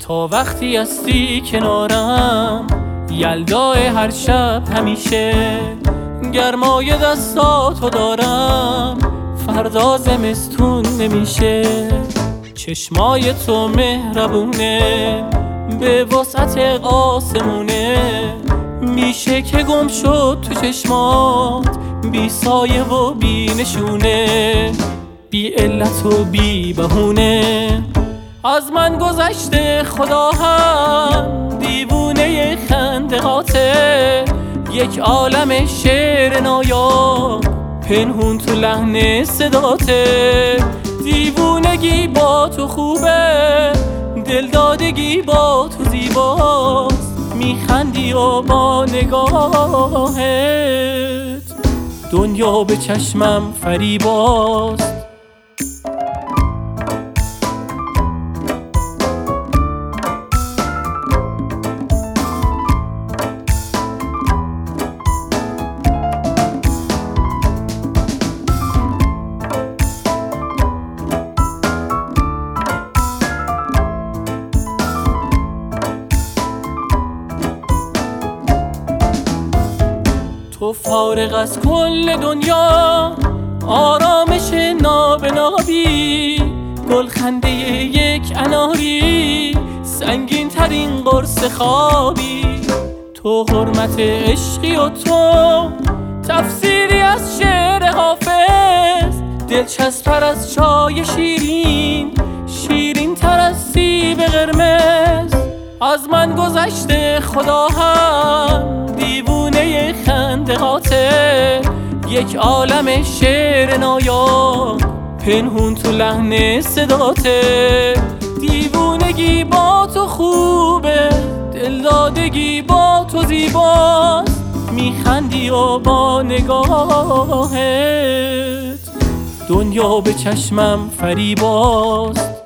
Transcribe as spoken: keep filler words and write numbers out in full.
تا وقتی هستی کنارم، یلدای هر شب همیشه، گرمای دستاتو دارم، فردا زمستون نمیشه. چشمای تو مهربونه، به وسعت آسمونه، میشه که گم شد تو چشمات، بی سایه و بی نشونه، بی علت و بی بهونه. از من گذشته خدا هم دیوونه خندقاته، یک عالم شعر نایاب پنهون تو لحن صداته. دیوونگی با تو خوبه، دلدادگی با تو زیباست، میخندی و با نگاهت دنیا به چشمم فریباست. تو فارغ از کل دنیا، آرامش نابنابی، گلخنده یک اناری، سنگین ترین قرص خوابی. تو حرمت عشقی و تو تفسیری از شعر حافظ، دلچسب‌تر از چای شیرین، شیرین تر از سیب قرمز. از من گذشته خدا هم دیوونه خندقاته، یک عالم شعر نایاب پنهون تو لحن صداته. دیوونگی با تو خوبه، دلدادگی با تو زیباست، میخندی و با نگاهت دنیا به چشمم فریباست.